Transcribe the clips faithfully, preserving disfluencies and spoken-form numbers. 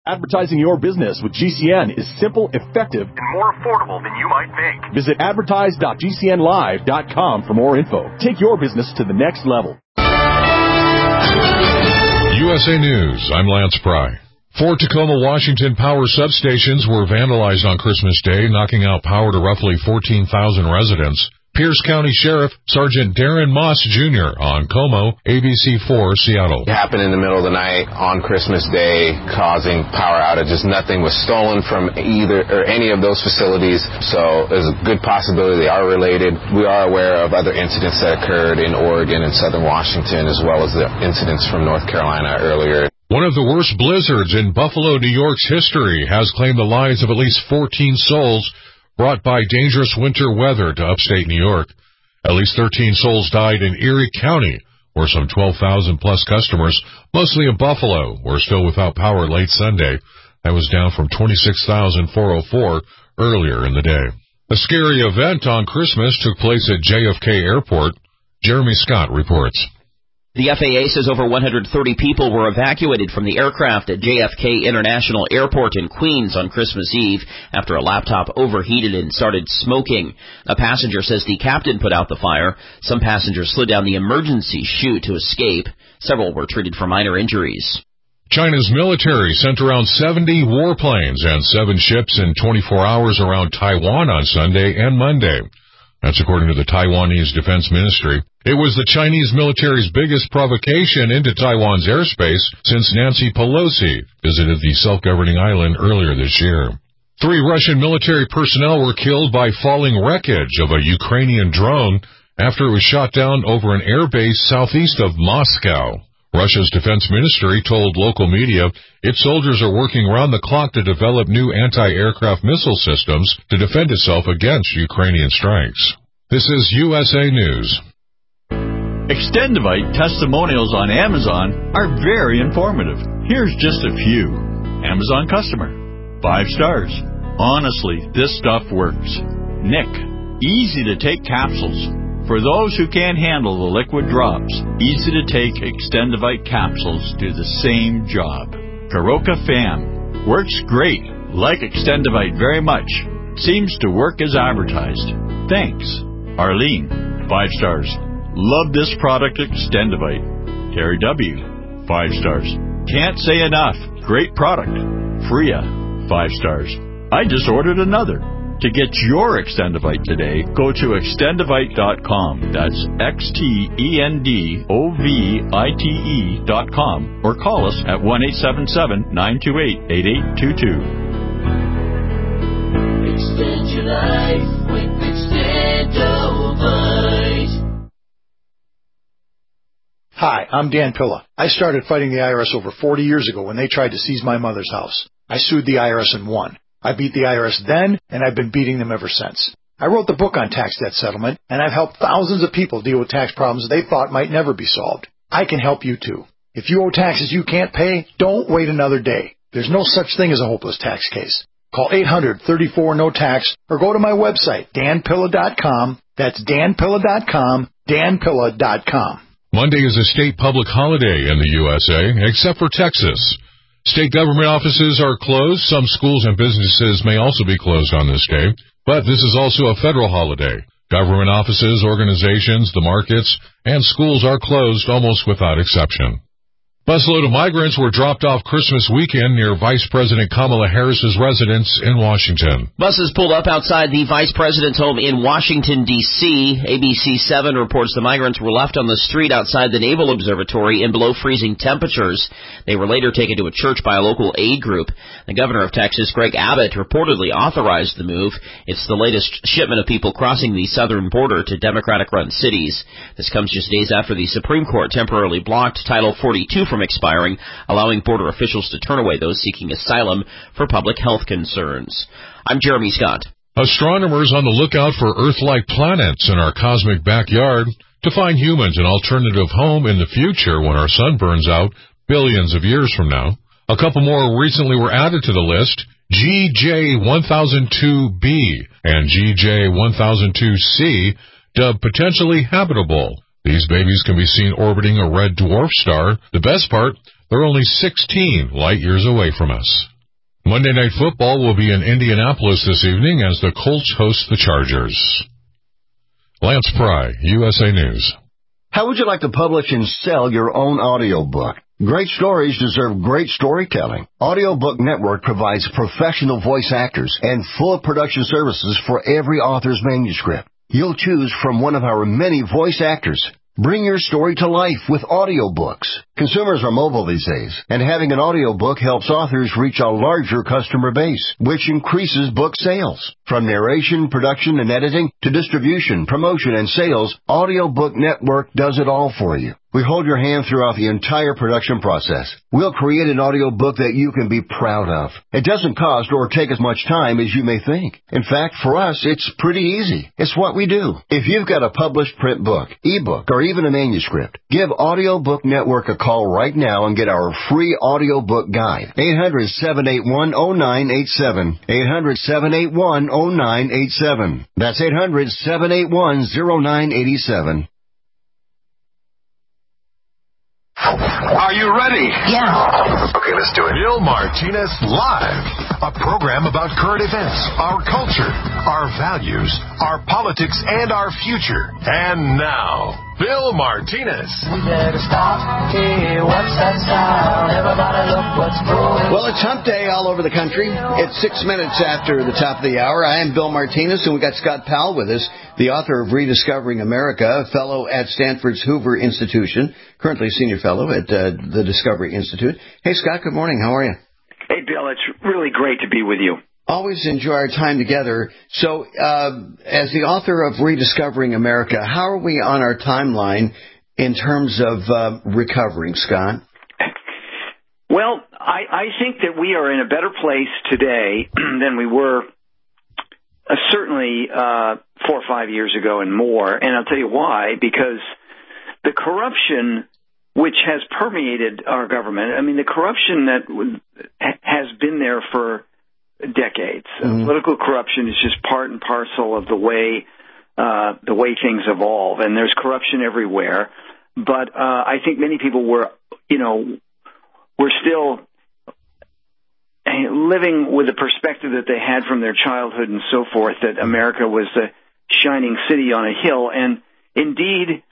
Advertising your business with G C N is simple, effective, and more affordable than you might think. Visit advertise dot g c n live dot com for more info. Take your business to the next level. U S A News, I'm Lance Pry. Four Tacoma, Washington power substations were vandalized on Christmas Day, knocking out power to roughly fourteen thousand residents. Pierce County Sheriff Sergeant Darren Moss Junior on Como, A B C four, Seattle. It happened in the middle of the night on Christmas Day, causing power outages. Nothing was stolen from either or any of those facilities, so there's a good possibility they are related. We are aware of other incidents that occurred in Oregon and southern Washington, as well as the incidents from North Carolina earlier. One of the worst blizzards in Buffalo, New York's history has claimed the lives of at least fourteen souls, brought by dangerous winter weather to upstate New York. At least thirteen souls died in Erie County, where some twelve thousand plus customers, mostly in Buffalo, were still without power late Sunday. That was down from twenty-six thousand four hundred four earlier in the day. A scary event on Christmas took place at J F K Airport. Jeremy Scott reports. The F A A says over one hundred thirty people were evacuated from the aircraft at J F K International Airport in Queens on Christmas Eve after a laptop overheated and started smoking. A passenger says the captain put out the fire. Some passengers slid down the emergency chute to escape. Several were treated for minor injuries. China's military sent around seventy warplanes and seven ships in twenty-four hours around Taiwan on Sunday and Monday. That's according to the Taiwanese Defense Ministry. It was the Chinese military's biggest provocation into Taiwan's airspace since Nancy Pelosi visited the self-governing island earlier this year. Three Russian military personnel were killed by falling wreckage of a Ukrainian drone after it was shot down over an airbase southeast of Moscow. Russia's defense ministry told local media its soldiers are working round the clock to develop new anti-aircraft missile systems to defend itself against Ukrainian strikes. This is U S A News. Extendivite testimonials on Amazon are very informative. Here's just a few. Amazon customer. Five stars. Honestly, this stuff works. Nick. Easy to take capsules. For those who can't handle the liquid drops, easy to take Extendivite capsules do the same job. Karoka Fan. Works great. Like Extendivite very much. Seems to work as advertised. Thanks. Arlene. Five stars. Love this product, Extendivite. Terry W. Five stars. Can't say enough. Great product. Freya. Five stars. I just ordered another. To get your Extendivite today, go to extendivite dot com. That's X T E N D O V I T E dot com. Or call us at one eight seven seven, nine two eight, eight eight two two. Extend your life with Extendivite. Hi, I'm Dan Pilla. I started fighting the I R S over forty years ago when they tried to seize my mother's house. I sued the I R S and won. I beat the I R S then, and I've been beating them ever since. I wrote the book on tax debt settlement, and I've helped thousands of people deal with tax problems they thought might never be solved. I can help you too. If you owe taxes you can't pay, don't wait another day. There's no such thing as a hopeless tax case. Call eight hundred, thirty-four, no tax or go to my website, dan pilla dot com. That's dan pilla dot com, dan pilla dot com. Monday is a state public holiday in the U S A, except for Texas. State government offices are closed. Some schools and businesses may also be closed on this day, but this is also a federal holiday. Government offices, organizations, the markets, and schools are closed almost without exception. Busload of migrants were dropped off Christmas weekend near Vice President Kamala Harris's residence in Washington. Buses pulled up outside the Vice President's home in Washington, D C A B C seven reports the migrants were left on the street outside the Naval Observatory in below freezing temperatures. They were later taken to a church by a local aid group. The governor of Texas, Greg Abbott, reportedly authorized the move. It's the latest shipment of people crossing the southern border to Democratic-run cities. This comes just days after the Supreme Court temporarily blocked Title forty-two from expiring, allowing border officials to turn away those seeking asylum for public health concerns. I'm Jeremy Scott. Astronomers on the lookout for Earth-like planets in our cosmic backyard to find humans an alternative home in the future when our sun burns out billions of years from now. A couple more recently were added to the list, G J one thousand two b and G J one thousand two c, dubbed potentially habitable. These babies can be seen orbiting a red dwarf star. The best part, they're only sixteen light years away from us. Monday Night Football will be in Indianapolis this evening as the Colts host the Chargers. Lance Pry, U S A News. How would you like to publish and sell your own audiobook? Great stories deserve great storytelling. Audiobook Network provides professional voice actors and full production services for every author's manuscript. You'll choose from one of our many voice actors. Bring your story to life with audiobooks. Consumers are mobile these days, and having an audiobook helps authors reach a larger customer base, which increases book sales. From narration, production, and editing to distribution, promotion, and sales, Audiobook Network does it all for you. We hold your hand throughout the entire production process. We'll create an audiobook that you can be proud of. It doesn't cost or take as much time as you may think. In fact, for us, it's pretty easy. It's what we do. If you've got a published print book, ebook, or even a manuscript, give Audiobook Network a call right now and get our free audiobook guide. eight hundred, seven eight one, oh nine eight seven. eight hundred, seven eight one, oh nine eight seven. That's eight hundred, seven eight one, oh nine eight seven. Are you ready? Yeah. Okay, let's do it. Bill Martinez Live, a program about current events, our culture, our values, our politics, and our future. And now, Bill Martinez. We better stop. Hey, what's that sound? Everybody look what's going on. Well, it's hump day all over the country. It's six minutes after the top of the hour. I am Bill Martinez, and we got Scott Powell with us, the author of Rediscovering America, a fellow at Stanford's Hoover Institution, currently a senior fellow at uh, the Discovery Institute. Hey, Scott, good morning. How are you? Hey, Bill, it's really great to be with you. Always enjoy our time together. So, uh, as the author of Rediscovering America, how are we on our timeline in terms of uh, recovering, Scott? Well, I, I think that we are in a better place today than we were uh, certainly uh, four or five years ago and more. And I'll tell you why, because the corruption which has permeated our government, I mean, the corruption that has been there for decades. Mm-hmm. Uh, political corruption is just part and parcel of the way uh, the way things evolve, and there's corruption everywhere. But uh, I think many people were, you know, were still living with the perspective that they had from their childhood and so forth, that America was the shining city on a hill. And indeed,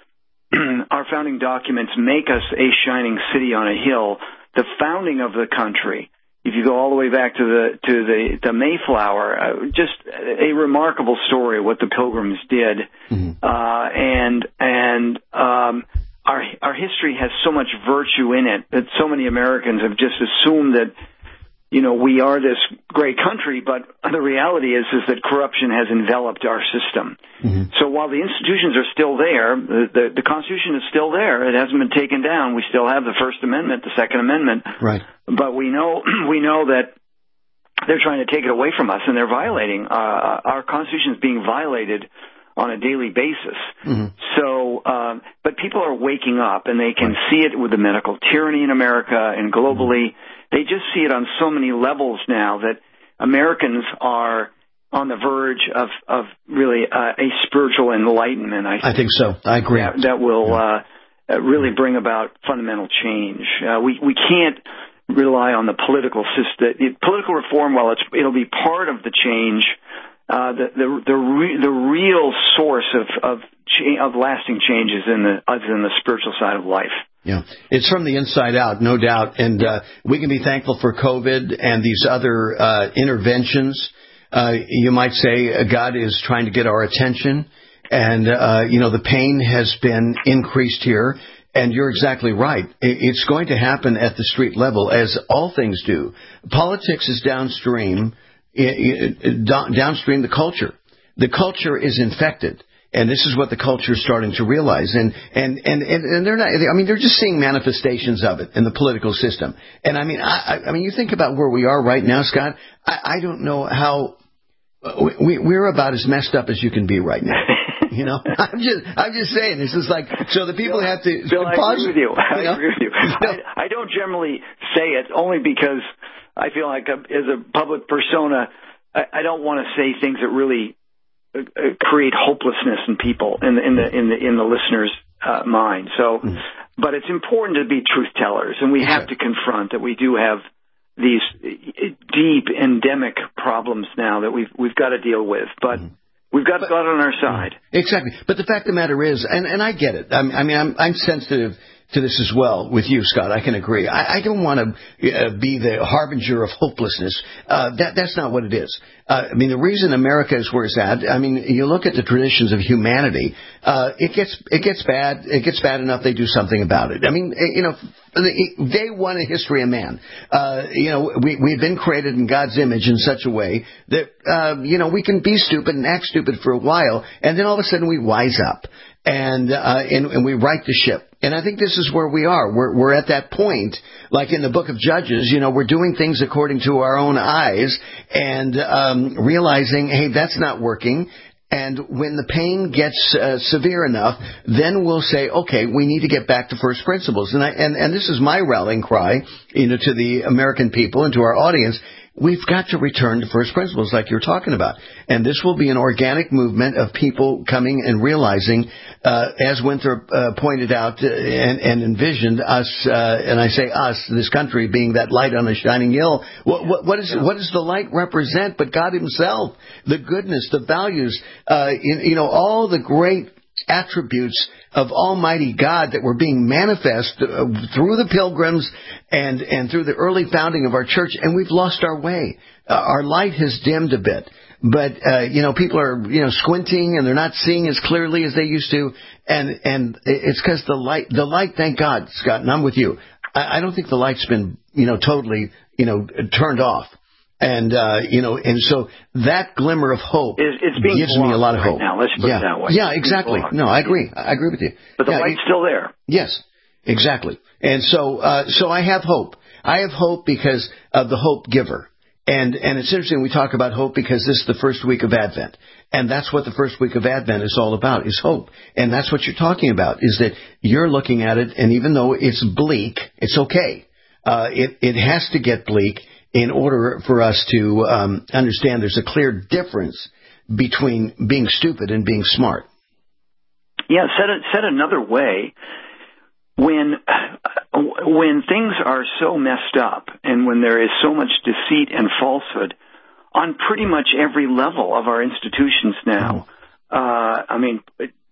our founding documents make us a shining city on a hill. The founding of the country, if you go all the way back to the to the, the Mayflower, uh, just a remarkable story of what the Pilgrims did, mm-hmm. uh, and and um, our our history has so much virtue in it that so many Americans have just assumed that, you know, we are this great country, but the reality is is that corruption has enveloped our system. Mm-hmm. So while the institutions are still there, the, the the Constitution is still there. It hasn't been taken down. We still have the First Amendment, the Second Amendment. Right. But we know we know that they're trying to take it away from us, and they're violating uh, our Constitution is being violated on a daily basis. Mm-hmm. So, um, but people are waking up, and they can right. see it with the medical tyranny in America and globally. Mm-hmm. They just see it on so many levels now that Americans are on the verge of, of really uh, a spiritual enlightenment. I think, I think so. I agree. That, that will yeah. uh, really bring about fundamental change. Uh, we we can't rely on the political system. Political reform, while it's it'll be part of the change, uh, the the the, re, the real source of of, cha- of lasting change is in the is in the spiritual side of life. Yeah, it's from the inside out, no doubt. And uh, we can be thankful for COVID and these other uh, interventions. Uh, you might say uh, God is trying to get our attention. And, uh, you know, the pain has been increased here. And you're exactly right. It's going to happen at the street level, as all things do. Politics is downstream, downstream the culture. The culture is infected. And this is what the culture is starting to realize. And, and, and, and they're not, I mean, they're just seeing manifestations of it in the political system. And I mean, I, I mean, you think about where we are right now, Scott. I, I don't know how, we, we're about as messed up as you can be right now. You know, I'm just, I'm just saying, this is like, so the people Bill, have to. Bill, I pause, agree with you. I you know? agree with you. I, I don't generally say it only because I feel like a, as a public persona, I, I don't want to say things that really uh, create hopelessness in people, in the in the in the in the listener's uh, mind. So, mm-hmm. but it's important to be truth tellers, and we have to confront that we do have these deep endemic problems now that we've we've got to deal with. But mm-hmm. we've got God on our side. Exactly. But the fact of the matter is, and, and I get it. I'm, I mean, I'm, I'm sensitive to this as well with you, Scott. I can agree. I, I don't want to uh, be the harbinger of hopelessness. Uh, that that's not what it is. Uh, I mean, the reason America is where it's at. I mean, you look at the traditions of humanity. Uh, it gets it gets bad. It gets bad enough they do something about it. I mean, you know, day one in history of man. Uh, you know, we we've been created in God's image in such a way that uh, you know we can be stupid and act stupid for a while, and then all of a sudden we wise up and uh, and, and we right the ship. And I think this is where we are. We're, we're at that point, like in the book of Judges, you know, we're doing things according to our own eyes and um, realizing, hey, that's not working. And when the pain gets uh, severe enough, then we'll say, okay, we need to get back to first principles. And I, and, and this is my rallying cry, you know, to the American people and to our audience. We've got to return to first principles like you're talking about. And this will be an organic movement of people coming and realizing, uh, as Winthrop uh, pointed out uh, and, and envisioned us, uh, and I say us, this country being that light on a shining hill. What, what, what, is, what does the light represent but God himself? The goodness, the values, uh, you, you know, all the great attributes of Almighty God that were being manifest uh, through the Pilgrims and and through the early founding of our church, and we've lost our way. Uh, our light has dimmed a bit, but uh, you know, people are you know squinting and they're not seeing as clearly as they used to, and and it's because the light, the light, thank God, Scott, and I'm with you. I, I don't think the light's been you know totally you know turned off. And, uh, you know, and so that glimmer of hope it's, it's being gives me a lot of right hope. Now, let's put yeah. it that way. Yeah, exactly. No, I agree. I agree with you. But the yeah, light's it, still there. Yes, exactly. And so, uh, so I have hope. I have hope because of the hope giver. And, and it's interesting we talk about hope because this is the first week of Advent. And that's what the first week of Advent is all about, is hope. And that's what you're talking about, is that you're looking at it, and even though it's bleak, it's okay. Uh, it, it has to get bleak in order for us to um, understand there's a clear difference between being stupid and being smart. Yeah, said it, said another way, when when things are so messed up and when there is so much deceit and falsehood on pretty much every level of our institutions now, uh, I mean,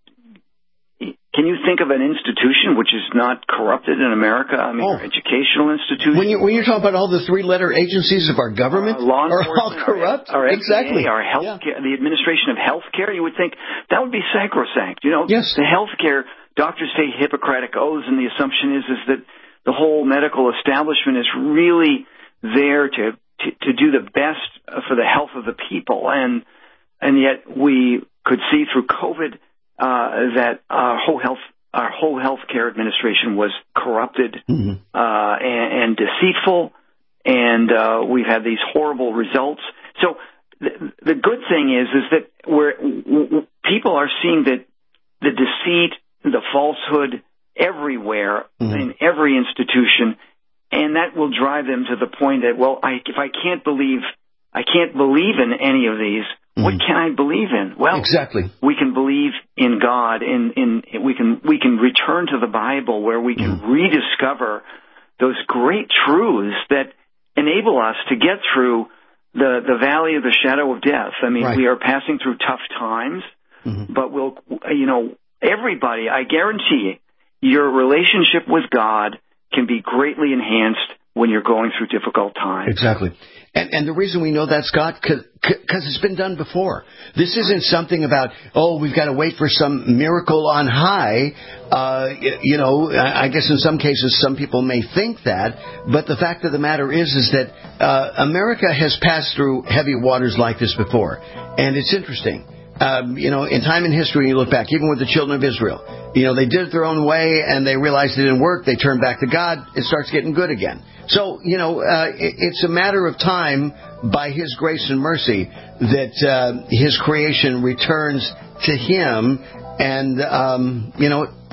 can you think of an institution which is not corrupted in America? I mean, oh. educational institutions. When, you, when you're talking about all the three-letter agencies of our government, uh, law are all corrupt? Our, our exactly. F D A, our health yeah. care, the administration of health care, you would think that would be sacrosanct. You know, yes. the health care, doctors say Hippocratic oaths, and the assumption is, is that the whole medical establishment is really there to, to, to do the best for the health of the people. And, and yet we could see through COVID Uh, that our whole health, our whole healthcare administration was corrupted mm-hmm. uh, and, and deceitful, and uh, we've had these horrible results. So the, the good thing is, is that we're, w- people are seeing that the deceit, the falsehood everywhere mm-hmm. in every institution, and that will drive them to the point that, well, I, if I can't believe, I can't believe in any of these. What can I believe in? Well, exactly. We can believe in God. In, in we can we can return to the Bible where we can mm. rediscover those great truths that enable us to get through the the valley of the shadow of death. I mean, right. we are passing through tough times, mm-hmm. but we'll you know everybody. I guarantee your relationship with God can be greatly enhanced when you're going through difficult times. Exactly. And, and the reason we know that, Scott, because it's been done before. This isn't something about, oh, we've got to wait for some miracle on high. Uh, you know, I guess in some cases some people may think that. But the fact of the matter is, is that uh, America has passed through heavy waters like this before. And it's interesting. Um, you know, in time in history, you look back, even with the children of Israel, you know, they did it their own way and they realized it didn't work. They turned back to God. It starts getting good again. So, you know, uh, it, it's a matter of time by His grace and mercy that uh, His creation returns to Him. And, um, you know,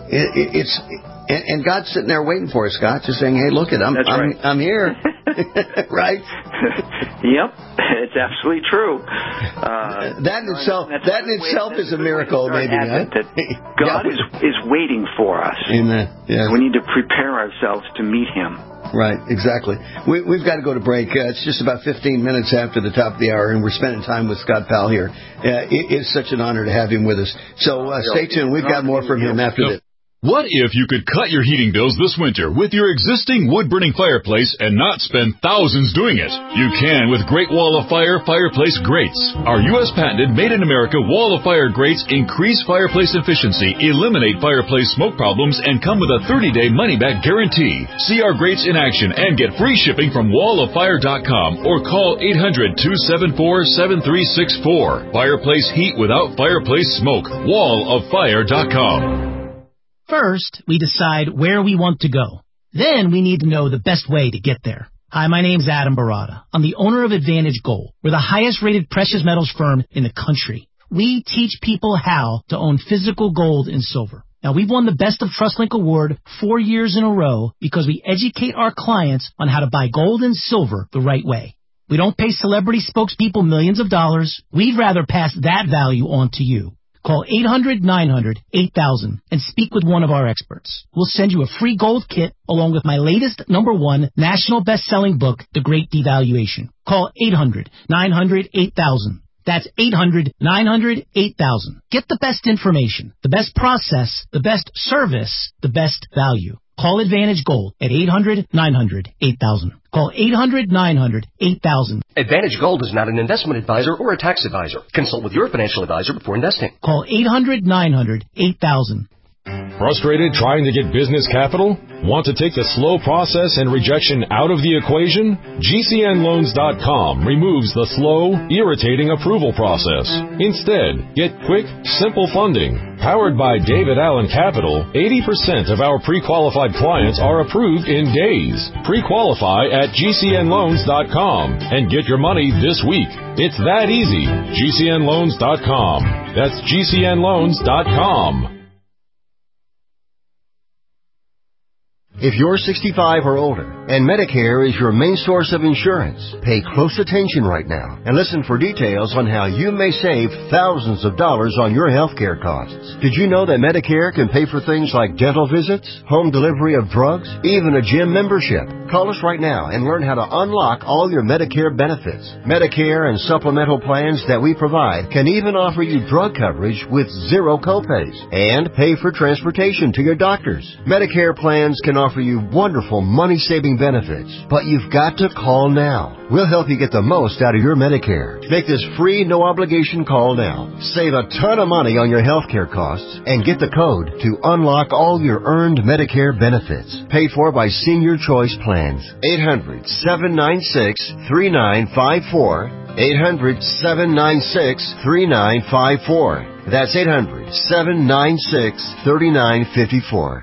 it, it, it's and, and God's sitting there waiting for us, Scott, just saying, "Hey, look it, I'm That's I'm, right. I'm here." Right? Yep, it's absolutely true. Uh, that in itself, that in itself is a miracle, maybe. Huh? That God is is waiting for us. Amen. Yes. We need to prepare ourselves to meet Him. Right, exactly. We, we've got to go to break. Uh, it's just about fifteen minutes after the top of the hour, and we're spending time with Scott Powell here. Uh, it, it's such an honor to have him with us. So uh, stay tuned. We've got more from him after this. What if you could cut your heating bills this winter with your existing wood-burning fireplace and not spend thousands doing it? You can with Great Wall of Fire fireplace grates. Our U S patented made-in-America Wall of Fire grates increase fireplace efficiency, eliminate fireplace smoke problems, and come with a thirty-day money-back guarantee. See our grates in action and get free shipping from wall of fire dot com or call eight hundred, two seven four, seven three six four. Fireplace heat without fireplace smoke. wall of fire dot com. First, we decide where we want to go. Then we need to know the best way to get there. Hi, my name's Adam Barada. I'm the owner of Advantage Gold. We're the highest rated precious metals firm in the country. We teach people how to own physical gold and silver. Now, we've won the Best of TrustLink Award four years in a row because we educate our clients on how to buy gold and silver the right way. We don't pay celebrity spokespeople millions of dollars. We'd rather pass that value on to you. Call eight hundred, nine hundred, eight thousand and speak with one of our experts. We'll send you a free gold kit along with my latest number one national best-selling book, The Great Devaluation. Call eight hundred, nine hundred, eight thousand. That's eight hundred, nine hundred, eight thousand. Get the best information, the best process, the best service, the best value. Call Advantage Gold at eight hundred, nine hundred, eight thousand. Call eight hundred, nine hundred, eight thousand. Advantage Gold is not an investment advisor or a tax advisor. Consult with your financial advisor before investing. Call eight hundred, nine hundred, eight thousand. Frustrated trying to get business capital? Want to take the slow process and rejection out of the equation? G C N loans dot com removes the slow, irritating approval process. Instead, get quick, simple funding. Powered by David Allen Capital, eighty percent of our pre-qualified clients are approved in days. Pre-qualify at G C N loans dot com and get your money this week. It's that easy. G C N loans dot com. That's G C N loans dot com. If you're sixty-five or older and Medicare is your main source of insurance, pay close attention right now and listen for details on how you may save thousands of dollars on your health care costs. Did you know that Medicare can pay for things like dental visits, home delivery of drugs, even a gym membership? Call us right now and learn how to unlock all your Medicare benefits. Medicare and supplemental plans that we provide can even offer you drug coverage with zero copays and pay for transportation to your doctors. Medicare plans can offer you wonderful money-saving benefits, but you've got to call now. We'll help you get the most out of your Medicare. Make this free, no-obligation call now. Save a ton of money on your health care costs and get the code to unlock all your earned Medicare benefits. Paid for by Senior Choice Plans. eight hundred, seven nine six, three nine five four. eight hundred, seven nine six, three nine five four. That's eight hundred, seven nine six, three nine five four.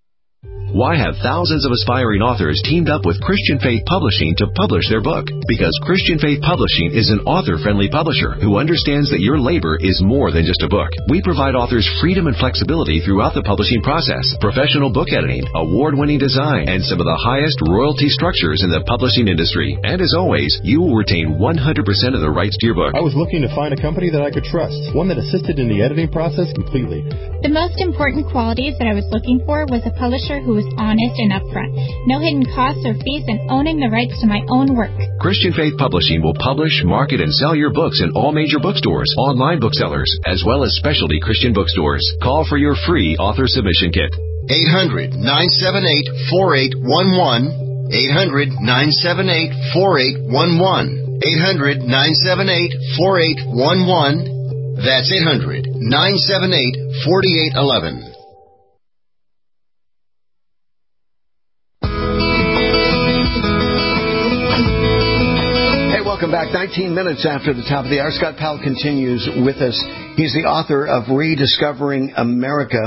Why have thousands of aspiring authors teamed up with Christian Faith Publishing to publish their book? Because Christian Faith Publishing is an author-friendly publisher who understands that your labor is more than just a book. We provide authors freedom and flexibility throughout the publishing process, professional book editing, award-winning design, and some of the highest royalty structures in the publishing industry. And as always, you will retain one hundred percent of the rights to your book. I was looking to find a company that I could trust, one that assisted in the editing process completely. The most important qualities that I was looking for was a publisher who was honest and upfront, no hidden costs or fees, and owning the rights to my own work. Christian Faith Publishing will publish, market, and sell your books in all major bookstores, online booksellers, as well as specialty Christian bookstores. Call for your free author submission kit. eight hundred, nine seven eight, four eight one one. eight hundred, nine seven eight, four eight one one. eight hundred, nine seven eight, four eight one one. That's eight hundred, nine seven eight, four eight one one. Welcome back. nineteen minutes after the top of the hour. Scott Powell continues with us. He's the author of Rediscovering America.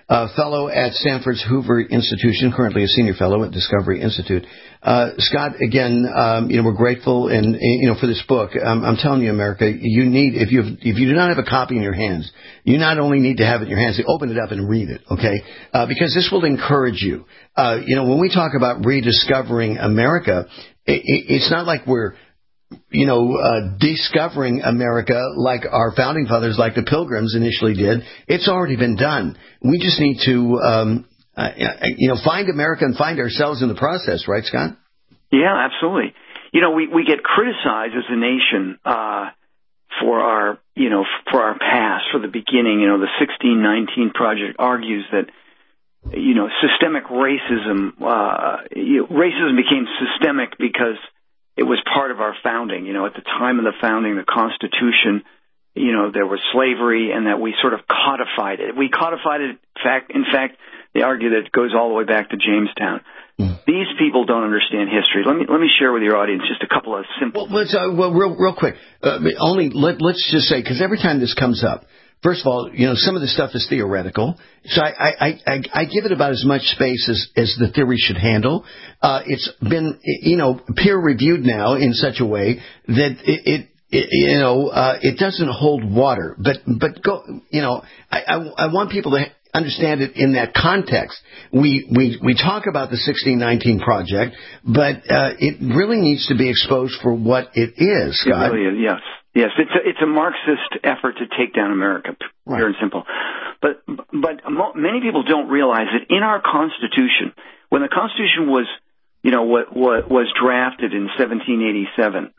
uh, fellow at Stanford's Hoover Institution, currently a senior fellow at Discovery Institute. Uh, Scott, again, um, you know, we're grateful and, you know, for this book. Um, I'm telling you, America, you need, if you if you do not have a copy in your hands, you not only need to have it in your hands, you open it up and read it, okay? Uh, because this will encourage you. Uh, you know, when we talk about rediscovering America, it, it, it's not like we're, you know, uh, discovering America like our founding fathers, like the Pilgrims initially did. It's already been done. We just need to, um, uh, you know, find America and find ourselves in the process, right, Scott? Yeah, absolutely. You know, we, we get criticized as a nation uh, for our, you know, for our past, for the beginning. You know, the sixteen nineteen Project argues that, you know, systemic racism, uh, you know, racism became systemic because it was part of our founding. You know, at the time of the founding, the Constitution, you know, there was slavery, and that we sort of codified it. We codified it. In fact, in fact, they argue that it goes all the way back to Jamestown. Mm. These people don't understand history. Let me let me share with your audience just a couple of simple. Well, let's uh, well, real real quick. Uh, only let let's just say, because every time this comes up, first of all, you know, some of the stuff is theoretical, so I I, I, I give it about as much space as, as the theory should handle. Uh, it's been, you know, peer reviewed now in such a way that it, it, it you know, uh, it doesn't hold water. But but go, you know, I, I, I want people to understand it in that context. We we we talk about the sixteen nineteen Project, but uh, it really needs to be exposed for what it is, Scott. It really is, yes. Yes, it's a, it's a Marxist effort to take down America, pure right. and simple. But but many people don't realize that in our Constitution, when the Constitution was, you know, what, what was drafted in seventeen eighty-seven,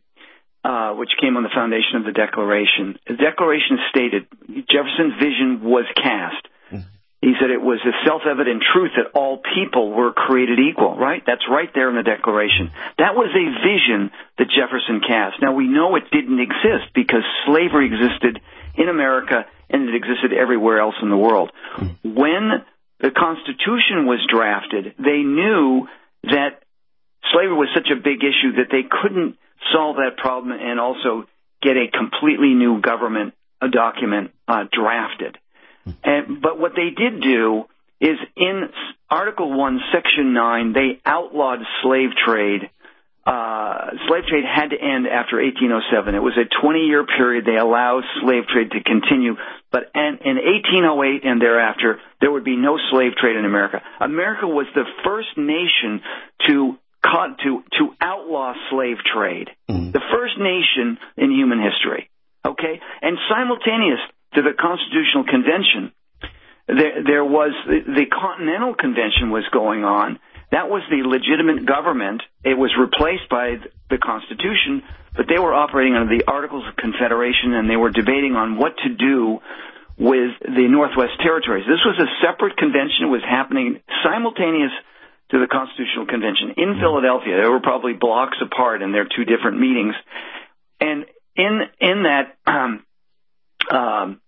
uh, which came on the foundation of the Declaration, the Declaration stated Jefferson's vision was cast. He said it was a self-evident truth that all people were created equal, right? That's right there in the Declaration. That was a vision that Jefferson cast. Now, we know it didn't exist because slavery existed in America and it existed everywhere else in the world. When the Constitution was drafted, they knew that slavery was such a big issue that they couldn't solve that problem and also get a completely new government a document uh, drafted. And, but what they did do is in Article one, Section nine, they outlawed slave trade. Uh, slave trade had to end after eighteen oh seven. It was a twenty-year period. They allowed slave trade to continue. But in, in eighteen oh eight and thereafter, there would be no slave trade in America. America was the first nation to to to outlaw slave trade. Mm-hmm. The first nation in human history. Okay? And simultaneous to the Constitutional Convention, there, there was the, the Continental Convention was going on. That was the legitimate government. It was replaced by the Constitution, but they were operating under the Articles of Confederation, and they were debating on what to do with the Northwest Territories. This was a separate convention. It was happening simultaneous to the Constitutional Convention in Philadelphia. They were probably blocks apart in their two different meetings. And in in that um, Um,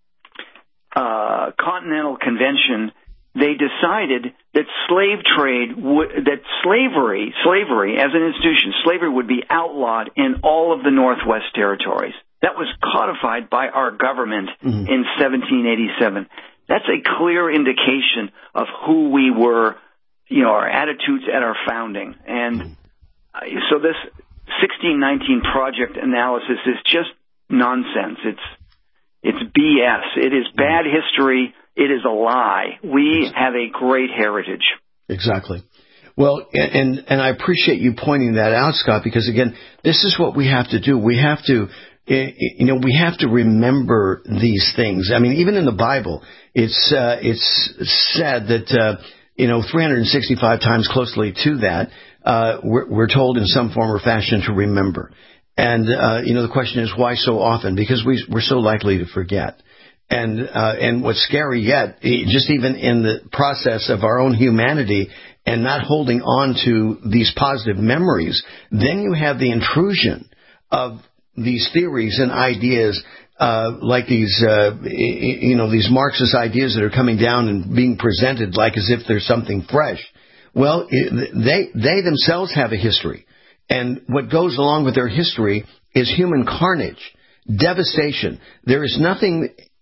uh, Continental Convention, they decided that slave trade, w- that slavery, slavery as an institution, slavery would be outlawed in all of the Northwest Territories. That was codified by our government mm-hmm. in seventeen eighty-seven. That's a clear indication of who we were, you know, our attitudes at our founding. And mm-hmm. uh, so this sixteen nineteen Project analysis is just nonsense. It's It's B S. It is bad history. It is a lie. We have a great heritage. Exactly. Well, and and I appreciate you pointing that out, Scott, because, again, this is what we have to do. We have to, you know, we have to remember these things. I mean, even in the Bible, it's uh, it's said that, uh, you know, three hundred sixty-five times closely to that, uh, we're, we're told in some form or fashion to remember. And, uh, you know, the question is, why so often? Because we, we're so likely to forget. And, uh, and what's scary yet, just even in the process of our own humanity and not holding on to these positive memories, then you have the intrusion of these theories and ideas, uh, like these, uh, you know, these Marxist ideas that are coming down and being presented like as if there's something fresh. Well, they, they themselves have a history. And what goes along with their history is human carnage, devastation. There is nothing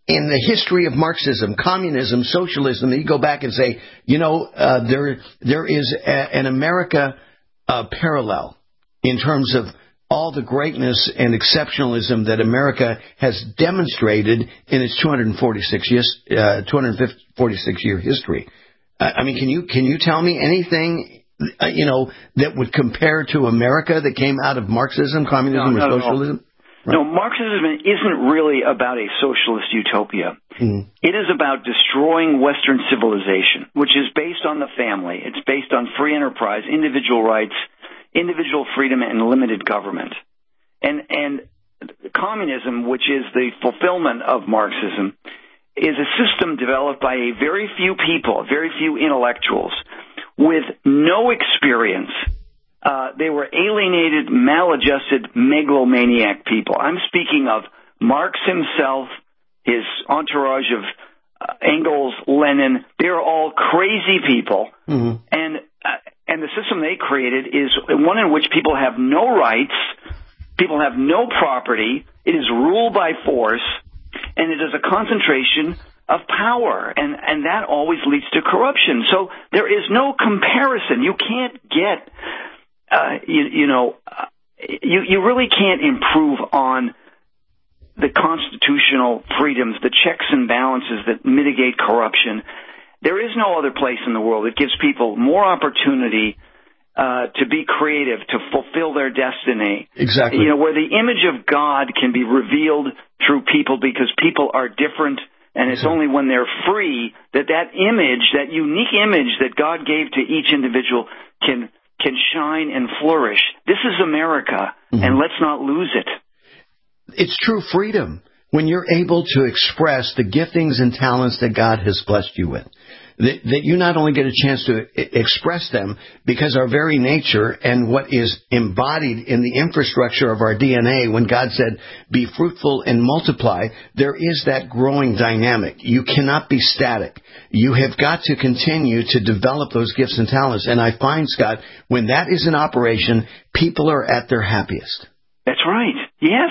in the history of Marxism, communism, socialism, you go back and say, you know, uh, there there is a, an America uh, parallel in terms of all the greatness and exceptionalism that America has demonstrated in its two hundred forty-six years, uh, two hundred forty-six year history. Uh, I mean, can you can you tell me anything, uh, you know, that would compare to America that came out of Marxism, communism, no, or no, socialism? No. No, Marxism isn't really about a socialist utopia. Mm. It is about destroying Western civilization, which is based on the family. It's based on free enterprise, individual rights, individual freedom, and limited government. And and communism, which is the fulfillment of Marxism, is a system developed by a very few people, very few intellectuals, with no experience. Uh, they were alienated, maladjusted, megalomaniac people. I'm speaking of Marx himself, his entourage of uh, Engels, Lenin. They're all crazy people. Mm-hmm. And uh, and the system they created is one in which people have no rights, people have no property, it is ruled by force, and it is a concentration of power, and, and that always leads to corruption. So there is no comparison. You can't get... Uh, you, you know, uh, you, you really can't improve on the constitutional freedoms, the checks and balances that mitigate corruption. There is no other place in the world that gives people more opportunity uh, to be creative, to fulfill their destiny. Exactly. You know, where the image of God can be revealed through people because people are different, and it's only when they're free that that image, that unique image that God gave to each individual can can shine and flourish. This is America, mm-hmm. and let's not lose it. It's true freedom when you're able to express the giftings and talents that God has blessed you with. That, that you not only get a chance to I- express them because our very nature and what is embodied in the infrastructure of our D N A, when God said, be fruitful and multiply, there is that growing dynamic. You cannot be static. You have got to continue to develop those gifts and talents. And I find, Scott, when that is in operation, people are at their happiest. That's right. Yes.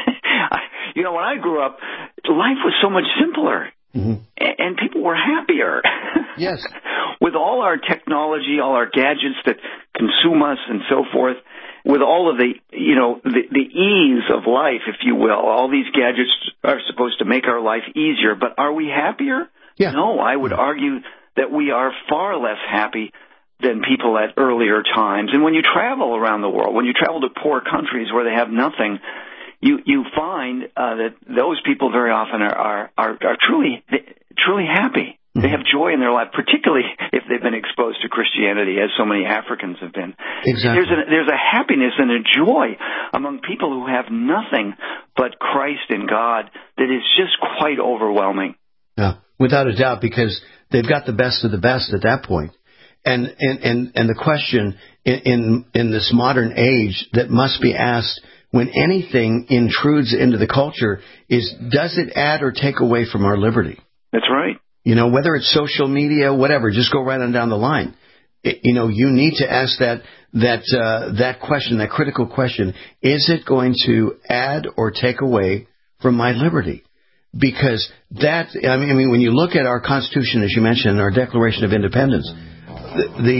You know, when I grew up, life was so much simpler. Mm-hmm. And people were happier. Yes. With all our technology, all our gadgets that consume us and so forth, with all of the, you know, the, the ease of life, if you will, all these gadgets are supposed to make our life easier, but are we happier? Yeah. No, I would argue that we are far less happy than people at earlier times. And when you travel around the world, when you travel to poor countries where they have nothing, You you find uh, that those people very often are are, are, are truly truly happy. They have joy in their life, particularly if they've been exposed to Christianity, as so many Africans have been. Exactly. There's a, there's a happiness and a joy among people who have nothing but Christ and God that is just quite overwhelming. Yeah, without a doubt, because they've got the best of the best at that point. And and and, and the question in, in in this modern age that must be asked when anything intrudes into the culture is, does it add or take away from our liberty? That's right. You know, whether it's social media, whatever, just go right on down the line. It, you know, you need to ask that that uh, that question, that critical question: is it going to add or take away from my liberty? Because that, I mean, I mean when you look at our Constitution, as you mentioned, our Declaration of Independence, the, the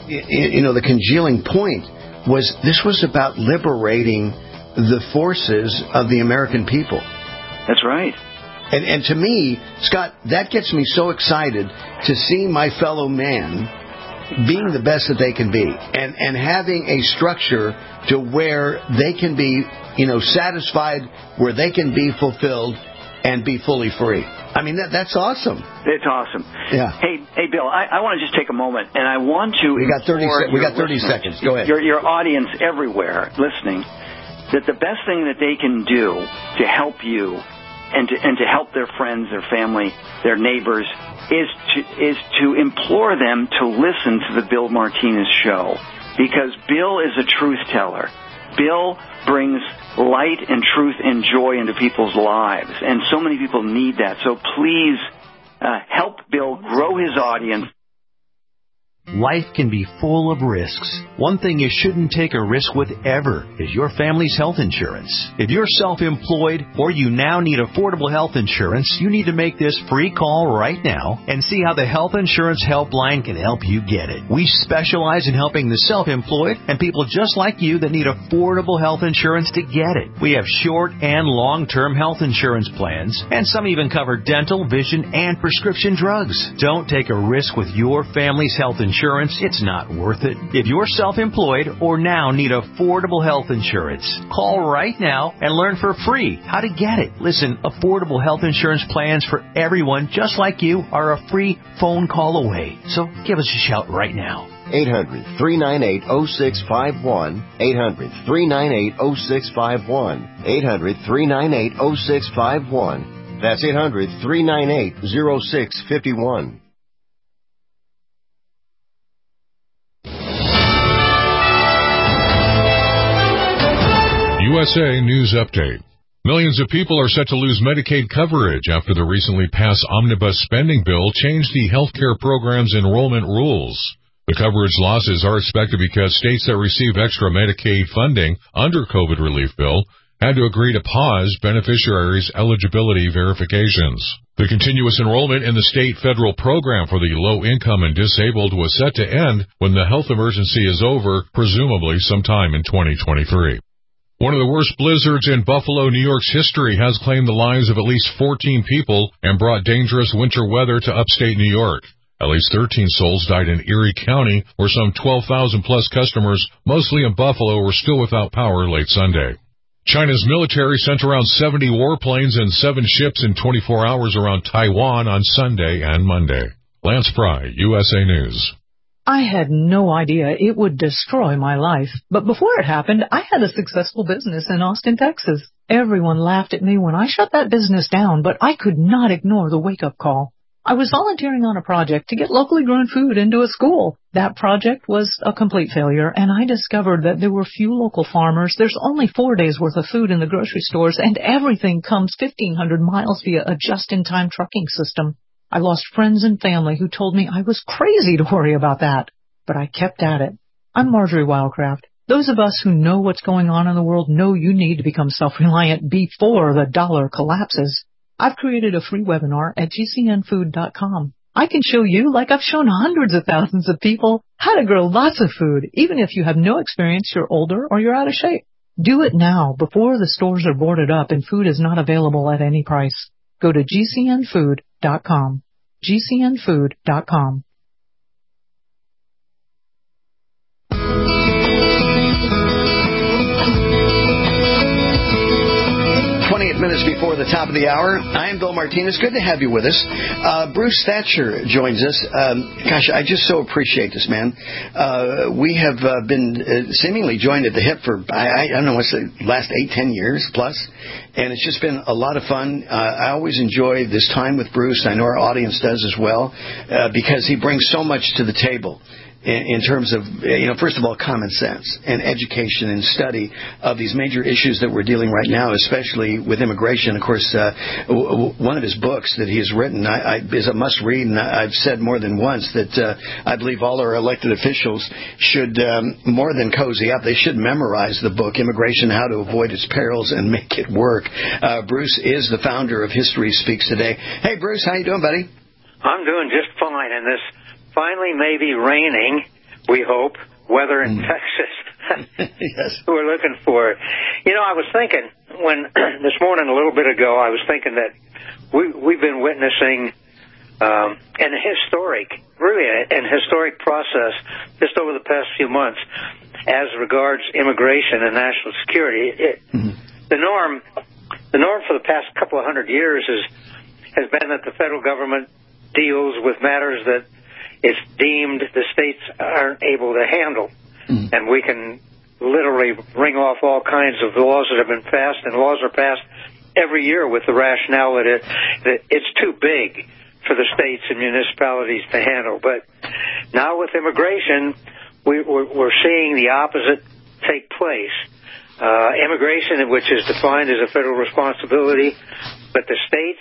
you know the congealing point was this was about liberating the forces of the American people. That's right. And and to me, Scott, that gets me so excited to see my fellow man being the best that they can be, and, and having a structure to where they can be, you know, satisfied, where they can be fulfilled and be fully free. I mean, that that's awesome. It's awesome. Yeah. Hey, hey, Bill, I, I want to just take a moment, and I want to. We got thirty. Se- we got thirty seconds. Go ahead. Your your audience everywhere listening, that the best thing that they can do to help you and to, and to help their friends, their family, their neighbors is to, is to implore them to listen to the Bill Martinez show, because Bill is a truth teller. Bill brings light and truth and joy into people's lives, and so many people need that. So please uh, help Bill grow his audience. Life can be full of risks. One thing you shouldn't take a risk with ever is your family's health insurance. If you're self-employed or you now need affordable health insurance, you need to make this free call right now and see how the Health Insurance Helpline can help you get it. We specialize in helping the self-employed and people just like you that need affordable health insurance to get it. We have short and long-term health insurance plans, and some even cover dental, vision, and prescription drugs. Don't take a risk with your family's health insurance. It's not worth it. If you're self-employed or now need affordable health insurance, call right now and learn for free how to get it. Listen, affordable health insurance plans for everyone just like you are a free phone call away. So give us a shout right now. eight hundred, three nine eight, oh six five one. eight hundred, three nine eight, oh six five one. eight hundred, three nine eight, oh six five one. That's eight hundred, three nine eight, oh six five one. U S A News Update. Millions of people are set to lose Medicaid coverage after the recently passed omnibus spending bill changed the healthcare program's enrollment rules. The coverage losses are expected because states that receive extra Medicaid funding under COVID relief bill had to agree to pause beneficiaries' eligibility verifications. The continuous enrollment in the state-federal program for the low-income and disabled was set to end when the health emergency is over, presumably sometime in twenty twenty-three. One of the worst blizzards in Buffalo, New York's history has claimed the lives of at least fourteen people and brought dangerous winter weather to upstate New York. At least thirteen souls died in Erie County, where some twelve thousand plus customers, mostly in Buffalo, were still without power late Sunday. China's military sent around seventy warplanes and seven ships in twenty-four hours around Taiwan on Sunday and Monday. Lance Fry, U S A News. I had no idea it would destroy my life. But before it happened, I had a successful business in Austin, Texas. Everyone laughed at me when I shut that business down, but I could not ignore the wake-up call. I was volunteering on a project to get locally grown food into a school. That project was a complete failure, and I discovered that there were few local farmers. There's only four days' worth of food in the grocery stores, and everything comes fifteen hundred miles via a just-in-time trucking system. I lost friends and family who told me I was crazy to worry about that. But I kept at it. I'm Marjorie Wildcraft. Those of us who know what's going on in the world know you need to become self-reliant before the dollar collapses. I've created a free webinar at G C N food dot com. I can show you, like I've shown hundreds of thousands of people, how to grow lots of food, even if you have no experience, you're older, or you're out of shape. Do it now, before the stores are boarded up and food is not available at any price. Go to G C N food dot com. G C N food dot com. twenty-eight minutes before the top of the hour. I am Bill Martinez. Good to have you with us. Uh, Bruce Thatcher joins us. Um, gosh, I just so appreciate this, man. Uh, we have uh, been uh, seemingly joined at the hip for, I, I don't know, what's the last eight, ten years plus. And it's just been a lot of fun. Uh, I always enjoy this time with Bruce. I know our audience does as well, uh, because he brings so much to the table. In terms of, you know, first of all, common sense and education and study of these major issues that we're dealing right now, especially with immigration. Of course, uh, w- one of his books that he has written I, I, is a must-read, and I've said more than once that uh, I believe all our elected officials should, um, more than cozy up, they should memorize the book, Immigration, How to Avoid Its Perils and Make It Work. Uh, Bruce is the founder of History Speaks Today. Hey, Bruce, how you doing, buddy? I'm doing just fine, and this finally maybe raining, we hope, weather in mm. Texas. Yes. We're looking for it. You know, I was thinking, when this morning, a little bit ago, I was thinking that we, we've been witnessing um, an historic, really an historic process just over the past few months as regards immigration and national security. It, mm-hmm. The norm, the norm for the past couple of hundred years is, has been that the federal government deals with matters that it's deemed the states aren't able to handle. Mm. And we can literally ring off all kinds of laws that have been passed, and laws are passed every year with the rationale that, it, that it's too big for the states and municipalities to handle. But now with immigration, we, we're, we're seeing the opposite take place. Uh, immigration, which is defined as a federal responsibility, but the states,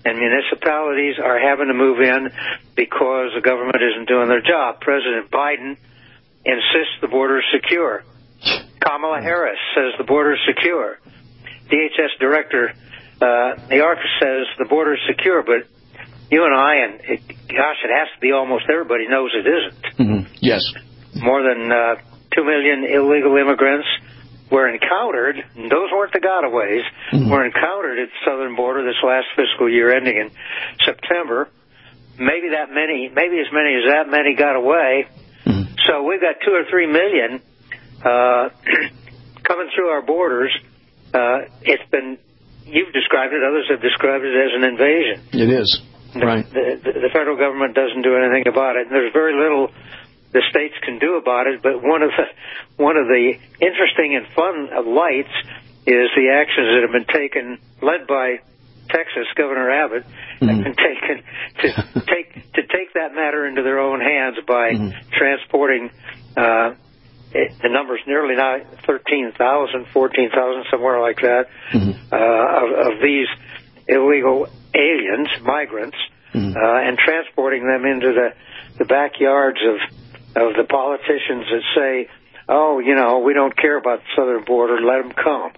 and municipalities are having to move in because the government isn't doing their job. President Biden insists the border is secure. Kamala Harris says the border is secure. D H S Director uh, Mayorkas says the border is secure, but you and I, and it, gosh, it has to be almost everybody knows it isn't. Mm-hmm. Yes. More than uh, two million illegal immigrants were encountered, and those weren't the gotaways, mm-hmm. were encountered at the southern border this last fiscal year ending in September. Maybe that many, maybe as many as that many got away. Mm-hmm. So we've got two or three million uh, coming through our borders. Uh, it's been, you've described it, others have described it as an invasion. It is. Right. The, the, the federal government doesn't do anything about it, and there's very little the states can do about it. But one of the one of the interesting and fun lights is the actions that have been taken, led by Texas Governor Abbott, mm-hmm. have been taken to take to take that matter into their own hands by mm-hmm. transporting. Uh, it, the number's nearly now thirteen thousand, fourteen thousand, somewhere like that, mm-hmm. uh, of, of these illegal aliens, migrants, mm-hmm. uh, and transporting them into the, the backyards of of the politicians that say, oh, you know, we don't care about the southern border, let them come.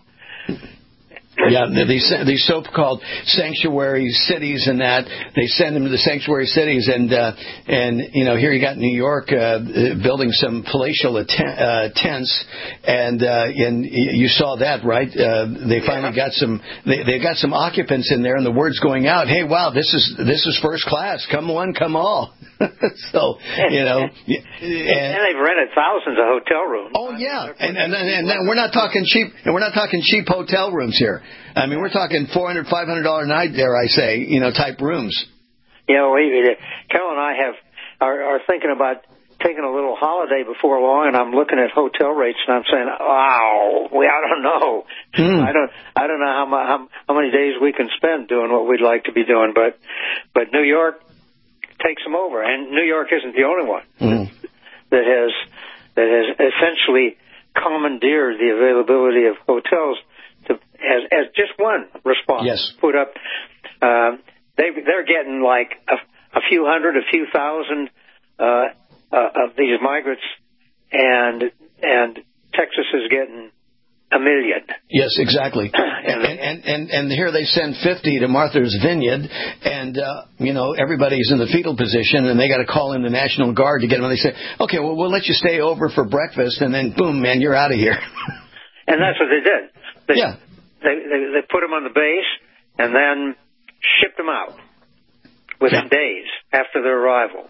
Yeah, these these so-called sanctuary cities and that, they send them to the sanctuary cities, and uh, and you know, here you got New York uh, building some palatial atten- uh, tents, and uh, and you saw that, right? Uh, they finally got some they they got some occupants in there, and the word's going out, hey, wow, this is this is first class, come one, come all. So you know, and, and they've rented thousands of hotel rooms. Oh yeah, and and and, and we're not talking cheap, and we're not talking cheap hotel rooms here. I mean, we're talking four hundred, five hundred dollar a night, dare I say, you know, type rooms. You know, we, Carol and I have are, are thinking about taking a little holiday before long, and I'm looking at hotel rates, and I'm saying, wow, we I don't know, mm. I don't I don't know how, how how many days we can spend doing what we'd like to be doing, but but New York takes them over, and New York isn't the only one mm. that has that has essentially commandeered the availability of hotels to, as as just one response. Yes. Put up, um, they they're getting like a, a few hundred, a few thousand uh, uh, of these migrants, and and Texas is getting a million. Yes, exactly. and, and and and here they send fifty to Martha's Vineyard, and uh, you know, everybody's in the fetal position, and they got to call in the National Guard to get them. And they say, okay, well, we'll let you stay over for breakfast, and then boom, man, you're out of here. And that's what they did. They, yeah. They, they they put them on the base and then shipped them out within yeah. days after their arrival.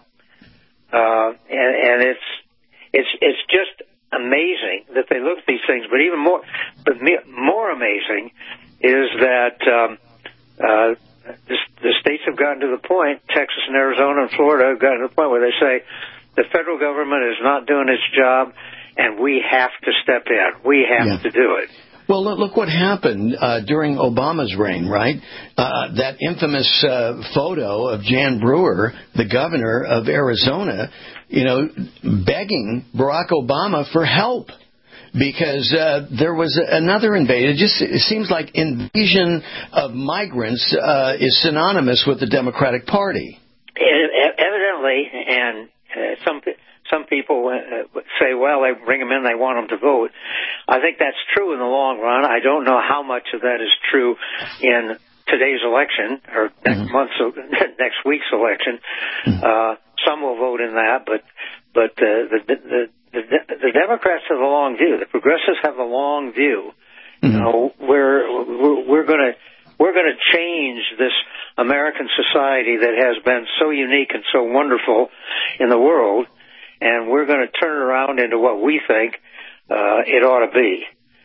Uh, and, and it's it's it's just amazing that they look at these things. But even more, but more amazing is that um, uh, the, the states have gotten to the point. Texas and Arizona and Florida have gotten to the point where they say the federal government is not doing its job, and we have to step in. We have yeah. to do it. Well, look what happened uh, during Obama's reign, right? Uh, that infamous uh, photo of Jan Brewer, the governor of Arizona, you know, begging Barack Obama for help because uh, there was another invasion. It just it seems like invasion of migrants uh, is synonymous with the Democratic Party. Evidently, and uh, some some people uh, say, well, they bring them in, they want them to vote. I think that's true in the long run. I don't know how much of that is true in today's election or next mm-hmm. month's, next week's election. Mm-hmm. Uh, some will vote in that, but but uh, the, the the the Democrats have a long view. The progressives have a long view. Mm-hmm. You know, we're we're going to we're going to change this American society that has been so unique and so wonderful in the world. And we're going to turn it around into what we think uh, it ought to be,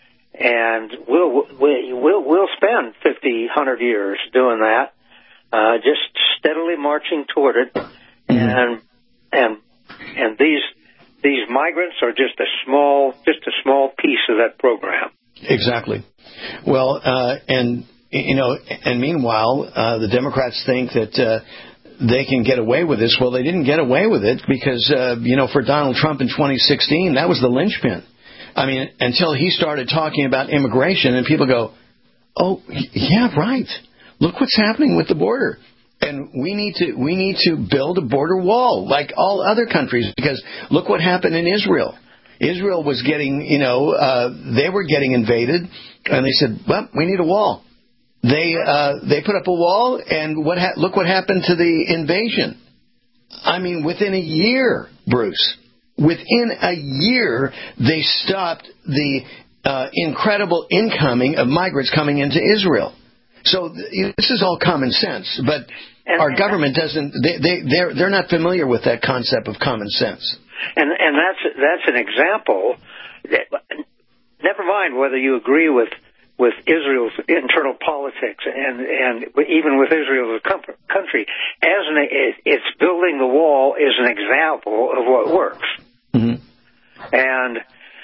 and we'll we'll we'll spend fifty, one hundred years doing that, uh, just steadily marching toward it, mm-hmm. and and and these these migrants are just a small just a small piece of that program. Exactly. Well, uh, and you know, and meanwhile, uh, the Democrats think that. Uh, They can get away with this. Well, they didn't get away with it because, uh, you know, for Donald Trump in twenty sixteen, that was the linchpin. I mean, until he started talking about immigration and people go, oh, yeah, right. look what's happening with the border. And we need to we need to build a border wall like all other countries, because look what happened in Israel. Israel was getting, you know, uh, they were getting invaded, and they said, well, we need a wall. They uh, they put up a wall, and what ha- look what happened to the invasion. I mean, within a year, Bruce, within a year, they stopped the uh, incredible incoming of migrants coming into Israel. So th- this is all common sense, but and, our and government doesn't. They they they're they're not familiar with that concept of common sense. And and that's that's an example. That, never mind whether you agree with with Israel's internal politics and and even with Israel as a country, as an it's building the wall is an example of what works. Mm-hmm. And.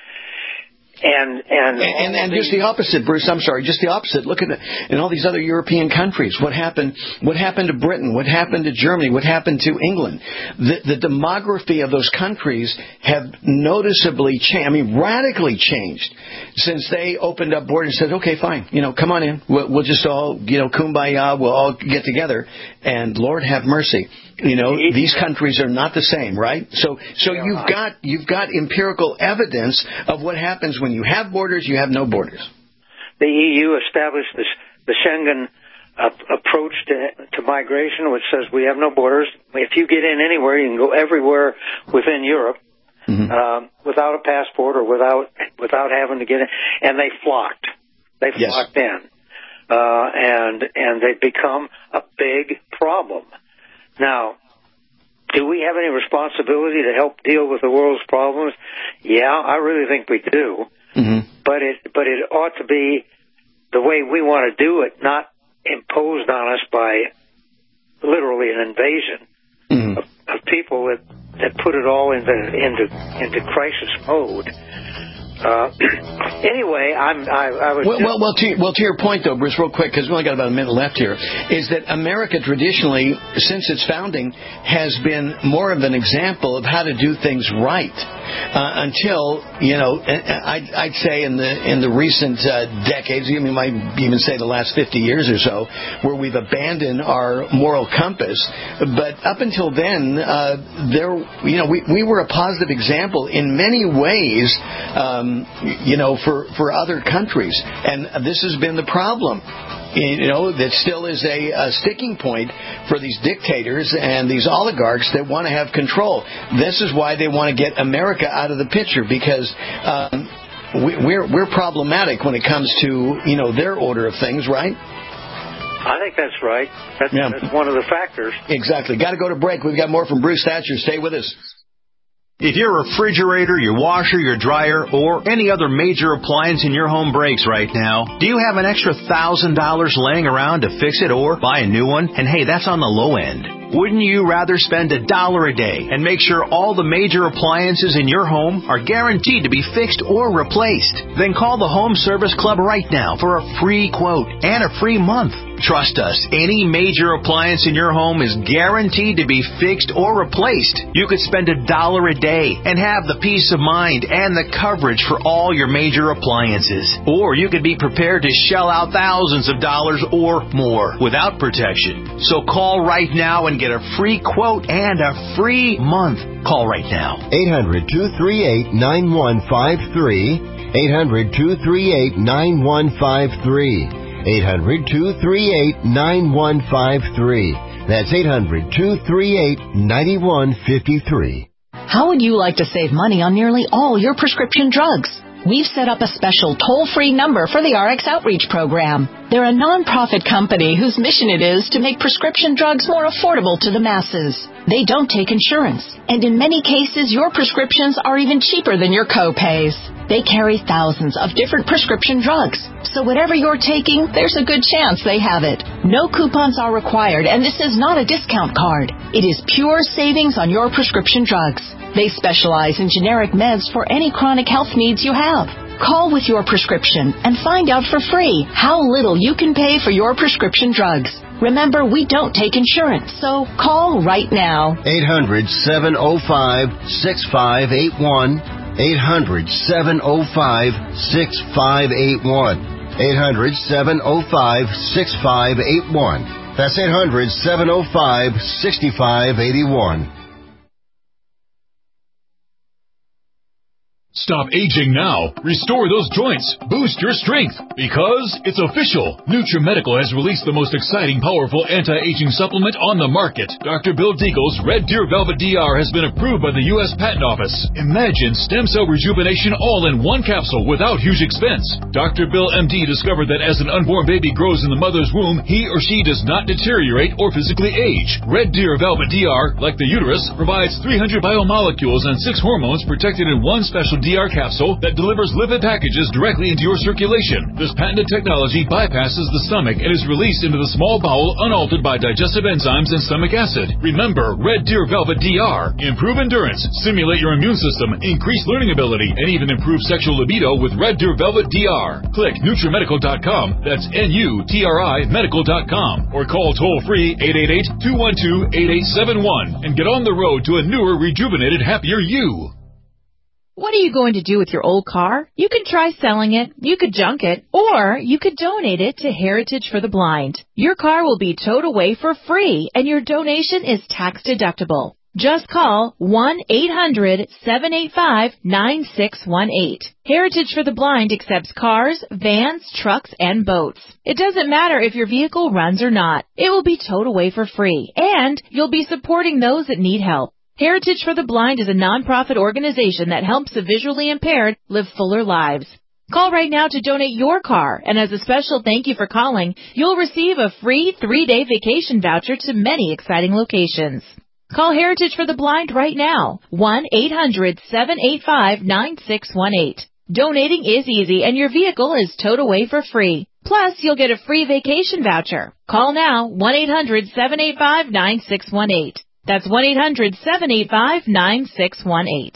And and and, and just the opposite, Bruce. I'm sorry, just the opposite. Look at it in all these other European countries. What happened? What happened to Britain? What happened to Germany? What happened to England? The, the demography of those countries have noticeably changed. I mean, radically changed since they opened up borders and said, "Okay, fine. You know, come on in. We'll, we'll just all, you know, kumbaya. We'll all get together." And Lord have mercy. You know, these countries are not the same, right? So, so you've got you've got empirical evidence of what happens when you have borders, you have no borders. The E U established this, the Schengen uh, approach to, to migration, which says we have no borders. If you get in anywhere, you can go everywhere within Europe mm-hmm. uh, without a passport or without without having to get in. And they flocked. They flocked yes. in, uh, and and they become a big problem. Now, do we have any responsibility to help deal with the world's problems? Yeah, I really think we do. Mm-hmm. But it but it ought to be the way we want to do it, not imposed on us by literally an invasion mm-hmm. of, of people that, that put it all into into into crisis mode. Uh, anyway, I'm, I, I was... Well, well, well, to, well, to your point, though, Bruce, real quick, because we only got about a minute left here, is that America traditionally, since its founding, has been more of an example of how to do things right. Uh, until, you know, I'd, I'd say in the in the recent uh, decades, you might even say the last fifty years or so, where we've abandoned our moral compass. But up until then, uh, there, you know, we, we were a positive example in many ways, um, you know, for, for other countries. And this has been the problem. You know, that still is a, a sticking point for these dictators and these oligarchs that want to have control. This is why they want to get America out of the picture, because um, we, we're we're problematic when it comes to, you know, their order of things, right? I think that's right. That's, yeah. that's one of the factors. Exactly. Got to go to break. We've got more from Bruce Thatcher. Stay with us. If your refrigerator, your washer, your dryer, or any other major appliance in your home breaks right now, do you have an extra one thousand dollars laying around to fix it or buy a new one? And hey, that's on the low end. Wouldn't you rather spend a dollar a day and make sure all the major appliances in your home are guaranteed to be fixed or replaced? Then call the Home Service Club right now for a free quote and a free month. Trust us, any major appliance in your home is guaranteed to be fixed or replaced. You could spend a dollar a day and have the peace of mind and the coverage for all your major appliances. Or you could be prepared to shell out thousands of dollars or more without protection. So call right now and get a free quote and a free month. Call right now. eight hundred, two three eight, nine one five three. eight hundred, two three eight, nine one five three. eight hundred, two three eight, nine one five three. That's eight hundred, two three eight, nine one five three. How would you like to save money on nearly all your prescription drugs? We've set up a special toll-free number for the R X Outreach Program. They're a non-profit company whose mission it is to make prescription drugs more affordable to the masses. They don't take insurance, and in many cases, your prescriptions are even cheaper than your co-pays. They carry thousands of different prescription drugs, so whatever you're taking, there's a good chance they have it. No coupons are required, and this is not a discount card. It is pure savings on your prescription drugs. They specialize in generic meds for any chronic health needs you have. Call with your prescription and find out for free how little you can pay for your prescription drugs. Remember, we don't take insurance, so call right now. eight hundred, seven oh five, six five eight one. eight hundred, seven oh five, six five eight one. eight hundred, seven oh five, six five eight one. That's eight hundred, seven oh five, six five eight one. Stop aging now. Restore those joints. Boost your strength. Because it's official. NutriMedical has released the most exciting, powerful anti-aging supplement on the market. Doctor Bill Deagle's Red Deer Velvet D R has been approved by the U S Patent Office. Imagine stem cell rejuvenation all in one capsule without huge expense. Doctor Bill M D discovered that as an unborn baby grows in the mother's womb, he or she does not deteriorate or physically age. Red Deer Velvet D R, like the uterus, provides three hundred biomolecules and six hormones protected in one special D R capsule that delivers lipid packages directly into your circulation. This patented technology bypasses the stomach and is released into the small bowel unaltered by digestive enzymes and stomach acid. Remember, Red Deer Velvet D R. Improve endurance, stimulate your immune system, increase learning ability, and even improve sexual libido with Red Deer Velvet D R. Click NutriMedical dot com, that's N U T R I medical dot com, or call toll-free eight eight eight, two one two, eight eight seven one and get on the road to a newer, rejuvenated, happier you. What are you going to do with your old car? You could try selling it, you could junk it, or you could donate it to Heritage for the Blind. Your car will be towed away for free, and your donation is tax deductible. Just call one eight hundred, seven eight five, nine six one eight. Heritage for the Blind accepts cars, vans, trucks, and boats. It doesn't matter if your vehicle runs or not. It will be towed away for free, and you'll be supporting those that need help. Heritage for the Blind is a nonprofit organization that helps the visually impaired live fuller lives. Call right now to donate your car, and as a special thank you for calling, you'll receive a free three-day vacation voucher to many exciting locations. Call Heritage for the Blind right now, one eight hundred, seven eight five, nine six one eight. Donating is easy, and your vehicle is towed away for free. Plus, you'll get a free vacation voucher. Call now, one eight hundred, seven eight five, nine six one eight. That's one eight hundred, seven eight five, nine six one eight.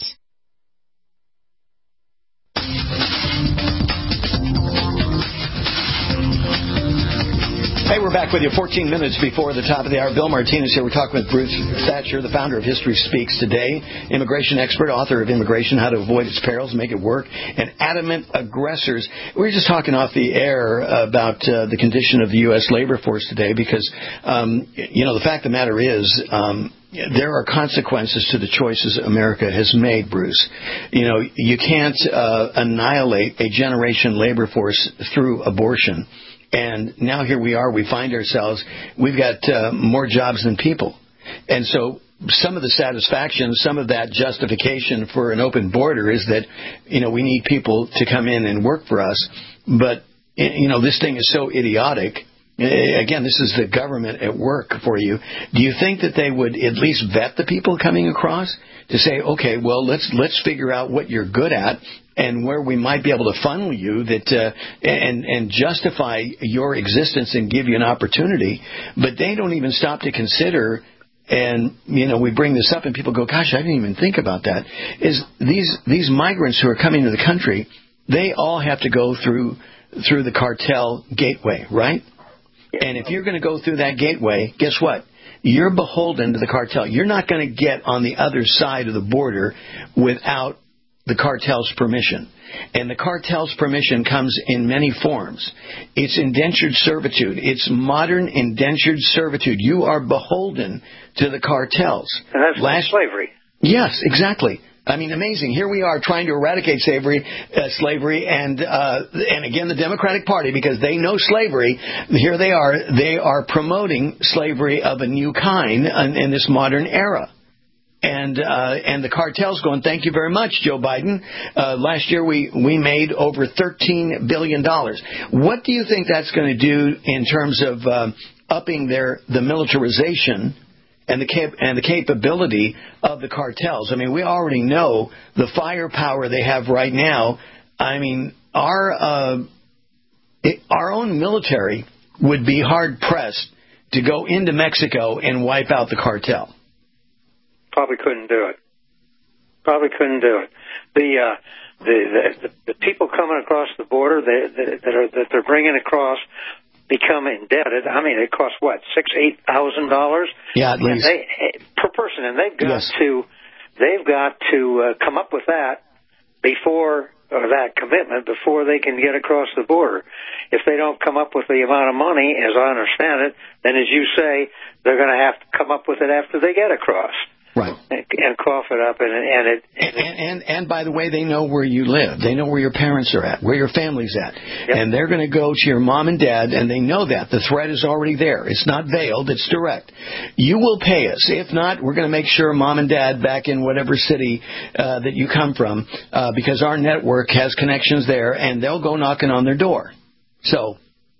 Hey, we're back with you fourteen minutes before the top of the hour. Bill Martinez here. We're talking with Bruce Thatcher, the founder of History Speaks Today, immigration expert, author of Immigration, How to Avoid Its Perils, Make It Work, and Adamant Aggressors. We were just talking off the air about uh, the condition of the U S labor force today because, um, you know, the fact of the matter is um, there are consequences to the choices America has made, Bruce. You know, you can't uh, annihilate a generation labor force through abortion. And now here we are, we find ourselves, we've got uh, more jobs than people. And so some of the satisfaction, some of that justification for an open border is that, you know, we need people to come in and work for us. But, you know, this thing is so idiotic. Again, this is the government at work for you. Do you think that they would at least vet the people coming across to say, okay, well, let's let's figure out what you're good at and where we might be able to funnel you that uh, and and justify your existence and give you an opportunity? But they don't even stop to consider. And, you know, we bring this up and people go, gosh, I didn't even think about that. Is these these migrants who are coming to the country, they all have to go through through the cartel gateway, right? And if you're going to go through that gateway, guess what? You're beholden to the cartel. You're not going to get on the other side of the border without the cartel's permission. And the cartel's permission comes in many forms. It's indentured servitude. It's modern indentured servitude. You are beholden to the cartels. And that's Last, slavery. Yes, exactly. I mean, amazing. Here we are trying to eradicate slavery, uh, slavery, and uh, and again the Democratic Party, because they know slavery. Here they are. They are promoting slavery of a new kind in, in this modern era. And uh, and the cartel's going, thank you very much, Joe Biden. Uh, last year we, we made over thirteen billion dollars. What do you think that's going to do in terms of uh, upping their the militarization and the cap- and the capability of the cartels? I mean, we already know the firepower they have right now. I mean, our uh, it, our own military would be hard pressed to go into Mexico and wipe out the cartel. Probably couldn't do it. Probably couldn't do it. The uh, the, the the people coming across the border that that, are, that they're bringing across become indebted. I mean, it costs what, six, eight thousand dollars? Yeah, at least they, per person, and they've got yes. to they've got to uh, come up with that before or that commitment before they can get across the border. If they don't come up with the amount of money, as I understand it, then as you say, they're going to have to come up with it after they get across. Right. And, and cough it up, and, and it... And, and, and, and by the way, they know where you live. They know where your parents are at, where your family's at. Yep. And they're going to go to your mom and dad, and they know that. The threat is already there. It's not veiled. It's direct. You will pay us. If not, we're going to make sure mom and dad back in whatever city uh, that you come from, uh, because our network has connections there, and they'll go knocking on their door. So...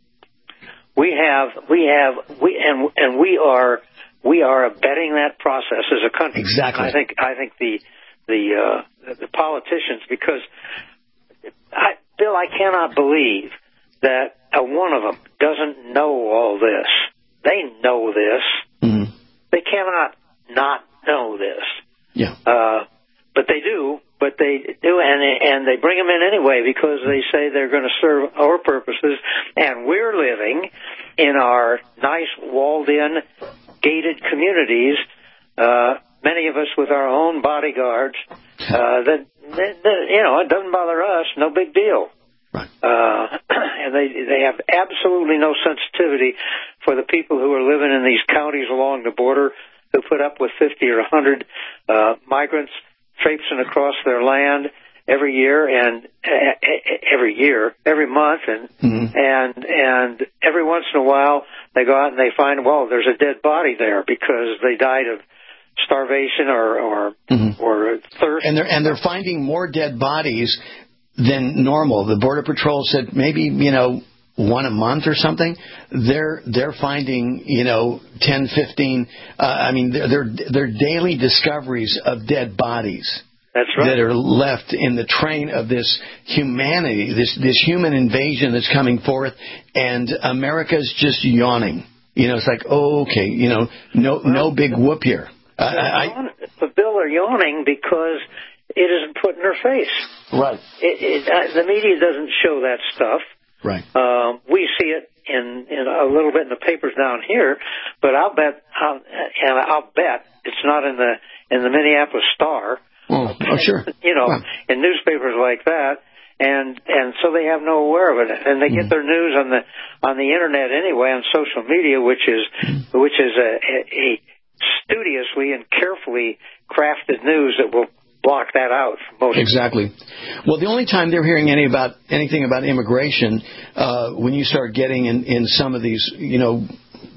We have, we have, we and and we are... We are abetting that process as a country. Exactly. And I think I think the the uh, the politicians, because I, Bill, I cannot believe that uh, one of them doesn't know all this. They know this. Mm-hmm. They cannot not know this. Yeah. Uh, but they do. But they do, and and they bring them in anyway because they say they're going to serve our purposes, and we're living in our nice walled-in, gated communities, uh, many of us with our own bodyguards, uh, that, that, that, you know, it doesn't bother us, no big deal. Right. Uh, and they, they have absolutely no sensitivity for the people who are living in these counties along the border who put up with fifty or one hundred uh, migrants traipsing across their land every year and uh, every year, every month, and mm-hmm. and and every once in a while they go out and they find, well, there's a dead body there because they died of starvation or or, mm-hmm. or thirst. And they're and they're finding more dead bodies than normal. The Border Patrol said maybe, you know, one a month or something. They're they're finding, you know, ten, fifteen. Uh, I mean, they're, they're they're daily discoveries of dead bodies. That's right. That are left in the train of this humanity, this this human invasion that's coming forth, and America's just yawning. You know, it's like, oh, okay, you know, no well, no big whoop here. Uh, I, but Bill, are yawning because it isn't put in their face. Right. It, it, uh, the media doesn't show that stuff. Right. Uh, we see it in, in a little bit in the papers down here, but I'll bet, I'll, and I'll bet it's not in the in the Minneapolis Star. Oh, oh sure. You know, well. in newspapers like that, and and so they have no aware of it, and they get mm. their news on the on the internet anyway, on social media, which is mm. which is a, a, a studiously and carefully crafted news that will block that out from most exactly. Well, the only time they're hearing any about anything about immigration, uh, when you start getting in, in some of these, you know,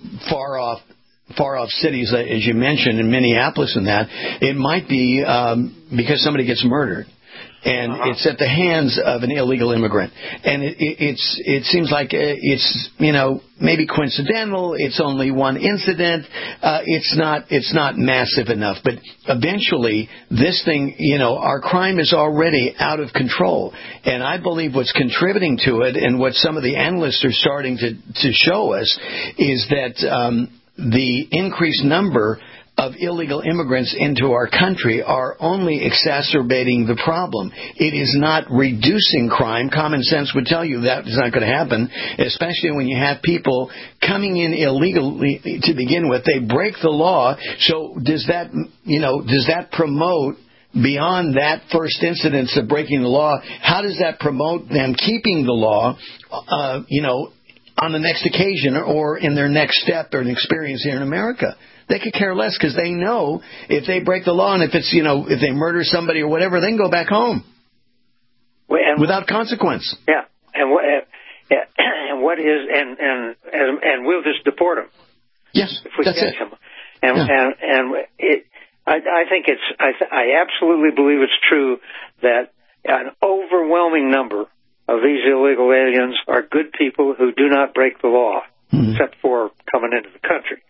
far off. far off cities, as you mentioned, in Minneapolis and that, it might be um, because somebody gets murdered. And uh-huh. it's at the hands of an illegal immigrant. And it, it, it's it seems like it's, you know, maybe coincidental. It's only one incident. Uh, it's not it's not massive enough. But eventually, this thing, you know, our crime is already out of control. And I believe what's contributing to it, and what some of the analysts are starting to, to show us, is that um, the increased number of illegal immigrants into our country are only exacerbating the problem. It is not reducing crime. Common sense would tell you that is not going to happen, especially when you have people coming in illegally to begin with. They break the law. So does that, you know, does that promote, beyond that first incidence of breaking the law, how does that promote them keeping the law, uh, you know, on the next occasion or in their next step or an experience here in America? They could care less because they know if they break the law and if it's, you know, if they murder somebody or whatever, they can go back home well, and, without consequence. Yeah, and what and what is and and and, and we'll just deport them. Yes, if we that's catch it. them. And yeah. and and it, I, I think it's I, I absolutely believe it's true that an overwhelming number of these illegal aliens are good people who do not break the law, mm-hmm. except for coming into the country.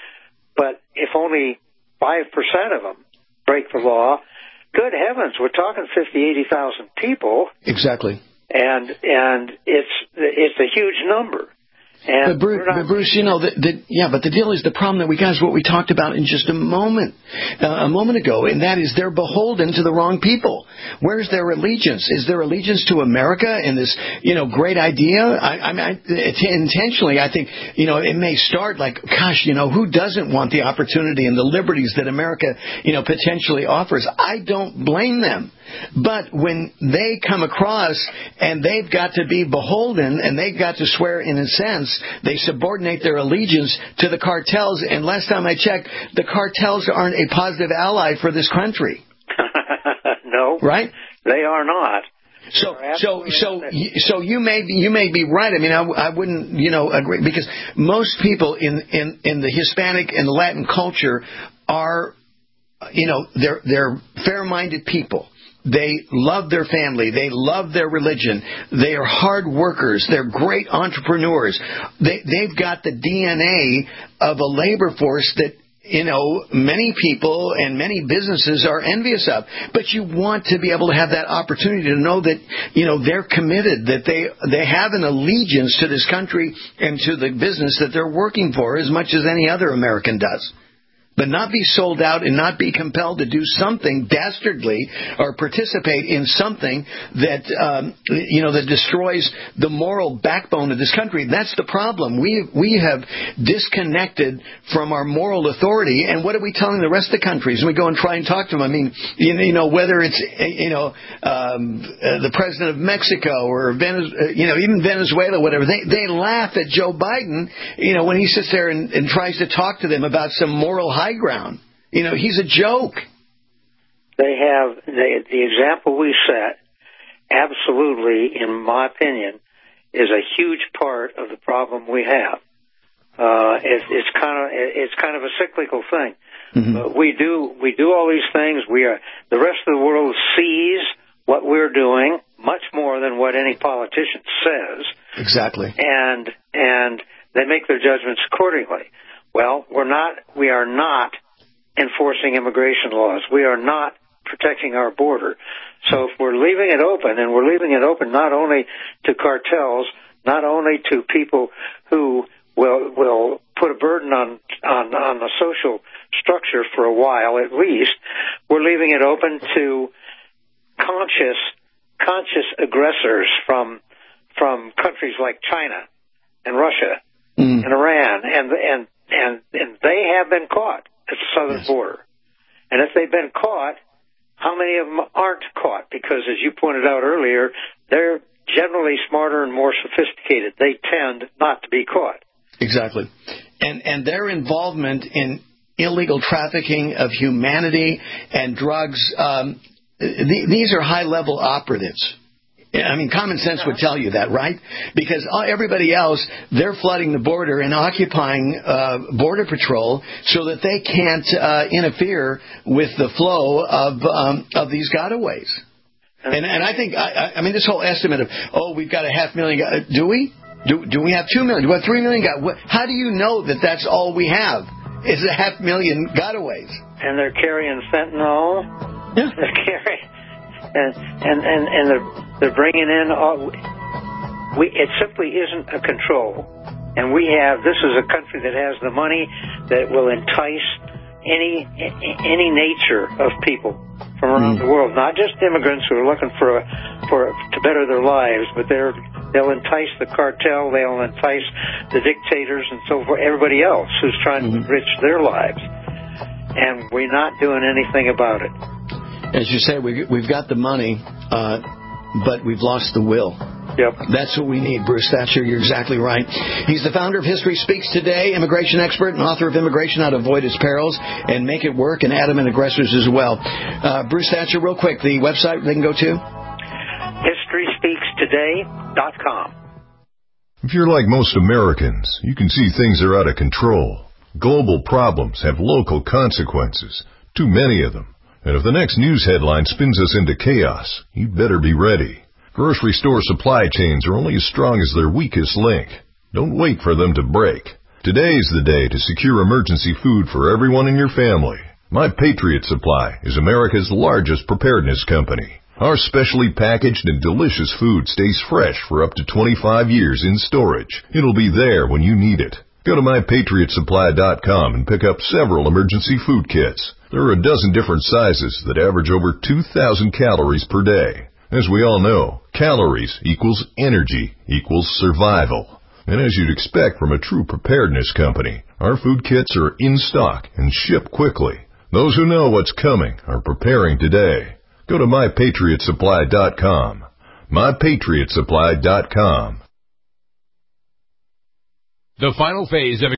But if only five percent of them break the law, good heavens, we're talking fifty, eighty thousand people. Exactly. And and it's it's a huge number. but, And Bruce, but Bruce, you know, the, the, yeah, but the deal is the problem that we got is what we talked about in just a moment, uh, a moment ago, and that is they're beholden to the wrong people. Where's their allegiance? Is their allegiance to America and this, you know, great idea? I, I mean, I, intentionally, I think, you know, it may start like, gosh, you know, who doesn't want the opportunity and the liberties that America, you know, potentially offers? I don't blame them. But when they come across and they've got to be beholden and they've got to swear, in a sense, they subordinate their allegiance to the cartels. And last time I checked, the cartels aren't a positive ally for this country. No. Right? They are not. So, so, so, so you may be, you may be right. I mean, I, I wouldn't, you know, agree, because most people in, in, in the Hispanic and Latin culture are, you know, they're, they're fair-minded people. They love their family. They love their religion. They are hard workers. They're great entrepreneurs. They, they've got the D N A of a labor force that, you know, many people and many businesses are envious of. But you want to be able to have that opportunity to know that, you know, they're committed, that they they have an allegiance to this country and to the business that they're working for as much as any other American does. But not be sold out and not be compelled to do something dastardly or participate in something that, um, you know, that destroys the moral backbone of this country. That's the problem. We we have disconnected from our moral authority. And what are we telling the rest of the countries? And we go and try and talk to them. I mean, you know, whether it's, you know, um, uh, the president of Mexico or, Venez- you know, even Venezuela, whatever, they, they laugh at Joe Biden, you know, when he sits there and, and tries to talk to them about some moral high ground. You know, he's a joke. They have they, the example we set, absolutely, in my opinion, is a huge part of the problem we have. Uh, it, it's kind of it's kind of a cyclical thing. Mm-hmm. Uh, we do we do all these things. We are the rest of the world sees what we're doing much more than what any politician says. Exactly. And and they make their judgments accordingly. Well, we're not, we are not enforcing immigration laws. We are not protecting our border. So if we're leaving it open, and we're leaving it open not only to cartels, not only to people who will will put a burden on, on, on the social structure for a while at least, we're leaving it open to conscious, conscious aggressors from, from countries like China and Russia mm. and Iran and, and, And, and they have been caught at the southern yes. border. And if they've been caught, how many of them aren't caught? Because, as you pointed out earlier, they're generally smarter and more sophisticated. They tend not to be caught. Exactly. And, and their involvement in illegal trafficking of humanity and drugs, um, th- these are high-level operatives. I mean, common sense would tell you that, right? Because everybody else, they're flooding the border and occupying uh, Border Patrol so that they can't uh, interfere with the flow of um, of these gotaways. And, and I think, I, I mean, this whole estimate of, oh, we've got a half million, do we? Do, do we have two million? Do we have three million? How do you know that that's all we have is a half million gotaways? And they're carrying fentanyl. Yeah. They're carrying... And, and, and, and they're, they're bringing in, all, we, it simply isn't a control. And we have, this is a country that has the money that will entice any, any nature of people from around mm. the world, not just immigrants who are looking for, a, for, to better their lives, but they're, they'll entice the cartel, they'll entice the dictators and so forth, everybody else who's trying mm. to enrich their lives. And we're not doing anything about it. As you say, we, we've got the money, uh, but we've lost the will. Yep. That's what we need, Bruce Thatcher. You're exactly right. He's the founder of History Speaks Today, immigration expert and author of Immigration: How to Avoid Its Perils and Make It Work, and Adamant Aggressors as well. Uh, Bruce Thatcher, real quick, the website they can go to? history speaks today dot com. If you're like most Americans, you can see things are out of control. Global problems have local consequences, too many of them. And if the next news headline spins us into chaos, you'd better be ready. Grocery store supply chains are only as strong as their weakest link. Don't wait for them to break. Today's the day to secure emergency food for everyone in your family. My Patriot Supply is America's largest preparedness company. Our specially packaged and delicious food stays fresh for up to twenty-five years in storage. It'll be there when you need it. Go to my patriot supply dot com and pick up several emergency food kits. There are a dozen different sizes that average over two thousand calories per day. As we all know, calories equals energy equals survival. And as you'd expect from a true preparedness company, our food kits are in stock and ship quickly. Those who know what's coming are preparing today. Go to my patriot supply dot com. my patriot supply dot com. The final phase of